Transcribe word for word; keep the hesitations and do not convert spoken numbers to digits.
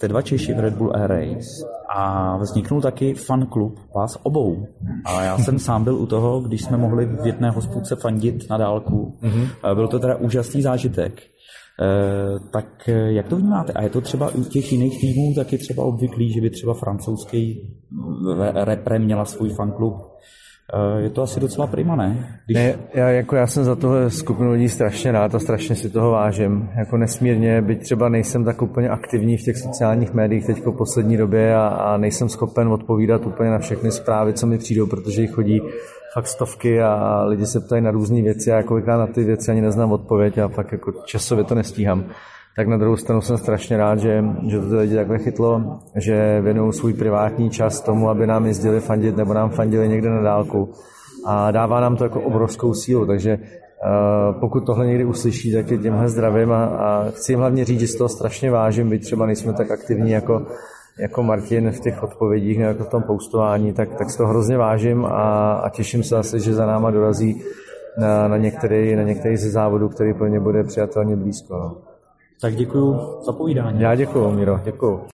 jste dva Češi v Red Bull Air Race a vzniknul taky fan klub vás obou. A já jsem sám byl u toho, když jsme mohli v jedné hospůdce fandit na dálku. Mm-hmm. Byl to teda úžasný zážitek. E, tak jak to vnímáte? A je to třeba u těch jiných týmů taky třeba obvyklý, že by třeba francouzský repre měla svůj fanklub? E, je to asi docela prima, ne? Když... ne já, jako já jsem za tohle skupinu lidí strašně rád a strašně si toho vážím. Jako nesmírně, byť třeba nejsem tak úplně aktivní v těch sociálních médiích teď v poslední době a, a nejsem schopen odpovídat úplně na všechny zprávy, co mi přijdou, protože jich chodí fakt stovky a lidi se ptají na různé věci a kolikrát na ty věci ani neznám odpověď a fakt jako časově to nestíhám. Tak na druhou stranu jsem strašně rád, že, že to ty lidi takhle chytlo, že věnují svůj privátní čas tomu, aby nám jezdili fandit nebo nám fandili někde na dálku. A dává nám to jako obrovskou sílu, takže uh, pokud tohle někdy uslyší, tak je tímhle zdravím a, a chci jim hlavně říct, že z toho strašně vážím, byť třeba nejsme tak aktivní jako jako Martin v těch odpovědích nebo jako v tom postování, tak, tak z toho hrozně vážím a, a těším se asi, že za náma dorazí na, na, některý, na některý ze závodů, který pro ně bude přijatelně blízko. No. Tak děkuju za povídání. Já děkuju, Miro, děkuju.